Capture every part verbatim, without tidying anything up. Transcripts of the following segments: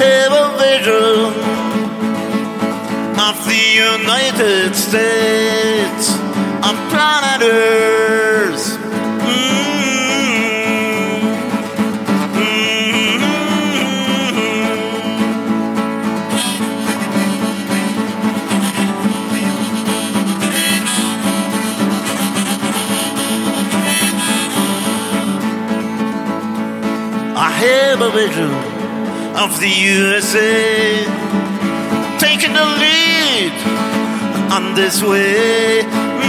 have a vision of the United States of planet Earth. Mm-hmm. I have a vision of the U S A taking the lead on this way.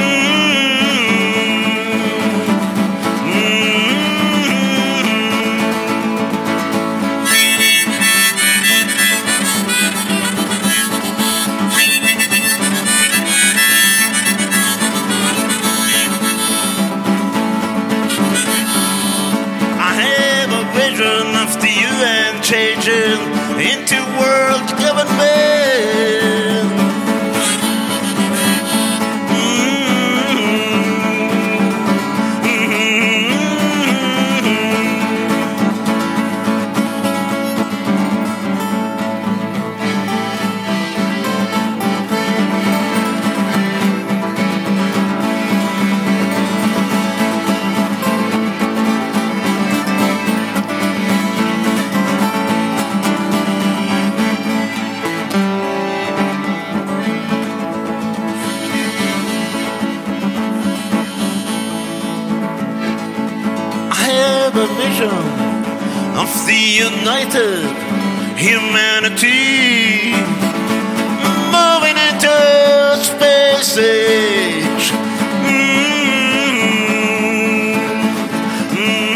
Of the U N changing into world government. A vision of the united humanity moving into space age. Mm-hmm.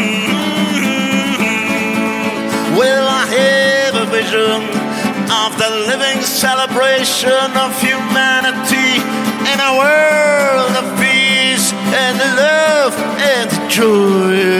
Mm-hmm. Well, I have a vision of the living celebration of humanity in a world of peace and love and joy.